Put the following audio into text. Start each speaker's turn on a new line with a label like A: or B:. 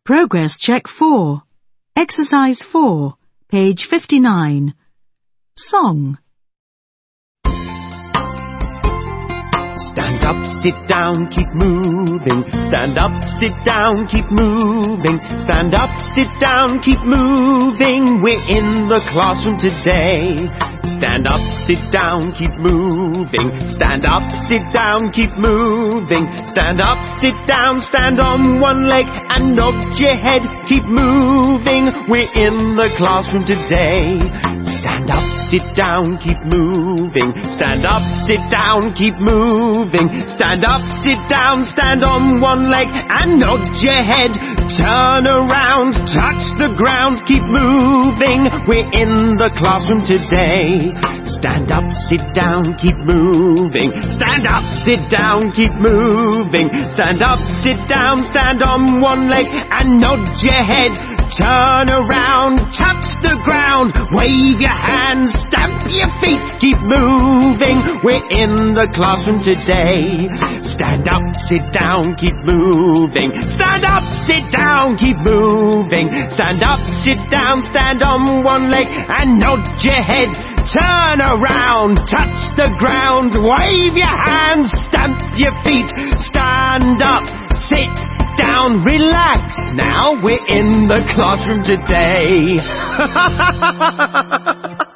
A: Progress Check 4. Exercise 4, page 59. Song.
B: Stand up, sit down, keep moving. Stand up, sit down, keep moving. Stand up, sit down, keep moving. We're in the classroom today. Stand up, sit down, keep moving. Stand up, sit down, keep moving. Stand up, sit down, stand on one leg and nod your head. Keep moving. We're in the classroom today. Stand up, sit down, keep moving. Stand up, sit down, keep moving. Stand up, sit down, stand on one leg and nod your head. Turn around, touch the ground, keep moving. We're in the classroom today. Stand up, sit down, keep moving. Stand up, sit down, keep moving. Stand up, sit down, stand on one leg and nod your head. Turn around, touch the ground, wave your hands, stamp your feet, keep moving. We're in the classroom today. Stand up, sit down, keep moving. Stand up, sit down, keep moving. Stand up, sit down, stand on one leg and nod your head. Turn around, touch the ground, wave your hands, stamp your feet. Stand up, sit down, relax. Now we're in the classroom today.